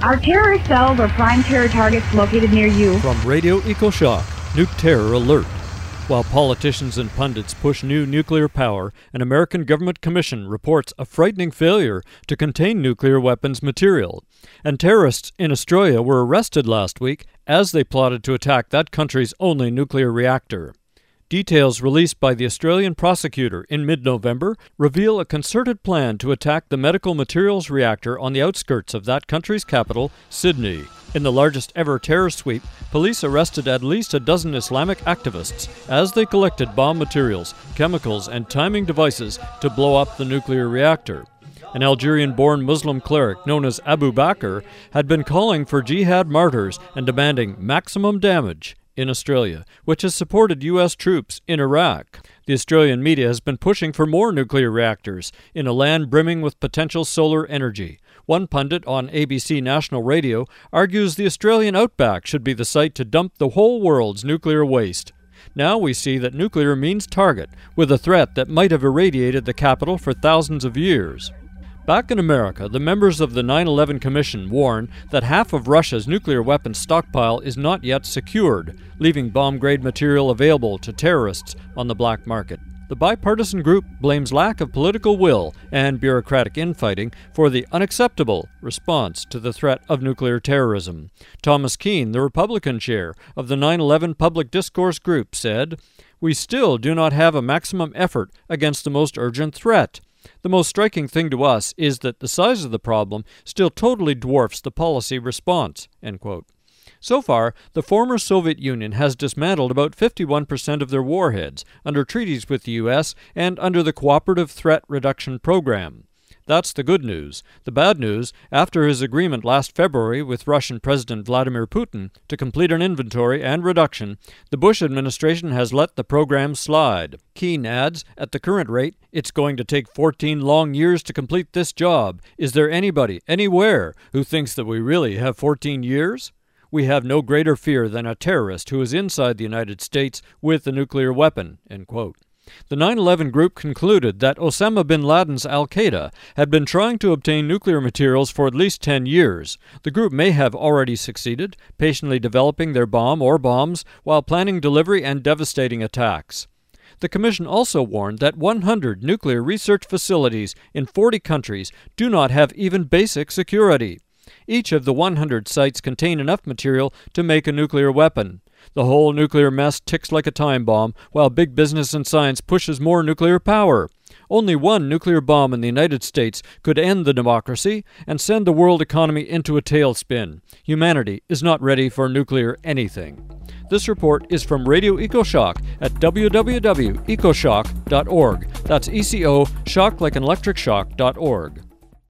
Are terrorist cells or prime terror targets located near you? From Radio EcoShock, Nuke Terror Alert. While politicians and pundits push new nuclear power, an American government commission reports a frightening failure to contain nuclear weapons material. And terrorists in Australia were arrested last week as they plotted to attack that country's only nuclear reactor. Details released by the Australian prosecutor in mid-November reveal a concerted plan to attack the medical materials reactor on the outskirts of that country's capital, Sydney. In the largest ever terror sweep, police arrested at least a dozen Islamic activists as they collected bomb materials, chemicals, and timing devices to blow up the nuclear reactor. An Algerian-born Muslim cleric known as Abu Bakr had been calling for jihad martyrs and demanding maximum damage in Australia, which has supported U.S. troops in Iraq. The Australian media has been pushing for more nuclear reactors in a land brimming with potential solar energy. One pundit on ABC National Radio argues the Australian outback should be the site to dump the whole world's nuclear waste. Now we see that nuclear means target, with a threat that might have irradiated the capital for thousands of years. Back in America, the members of the 9/11 Commission warn that half of Russia's nuclear weapons stockpile is not yet secured, leaving bomb-grade material available to terrorists on the black market. The bipartisan group blames lack of political will and bureaucratic infighting for the unacceptable response to the threat of nuclear terrorism. Thomas Keane, the Republican chair of the 9/11 Public Discourse Group, said, "We still do not have a maximum effort against the most urgent threat. The most striking thing to us is that the size of the problem still totally dwarfs the policy response." End quote. So far, the former Soviet Union has dismantled about 51% of their warheads under treaties with the U.S. and under the Cooperative Threat Reduction Program. That's the good news. The bad news, after his agreement last February with Russian President Vladimir Putin to complete an inventory and reduction, the Bush administration has let the program slide. Keane adds, "At the current rate, it's going to take 14 long years to complete this job. Is there anybody, anywhere, who thinks that we really have 14 years? We have no greater fear than a terrorist who is inside the United States with a nuclear weapon." End quote. The 9/11 group concluded that Osama bin Laden's al-Qaeda had been trying to obtain nuclear materials for at least 10 years. The group may have already succeeded, patiently developing their bomb or bombs while planning delivery and devastating attacks. The Commission also warned that 100 nuclear research facilities in 40 countries do not have even basic security. Each of the 100 sites contain enough material to make a nuclear weapon. The whole nuclear mess ticks like a time bomb, while big business and science pushes more nuclear power. Only one nuclear bomb in the United States could end the democracy and send the world economy into a tailspin. Humanity is not ready for nuclear anything. This report is from Radio EcoShock at www.ecoshock.org. That's ECO, shock like an electric shock.org.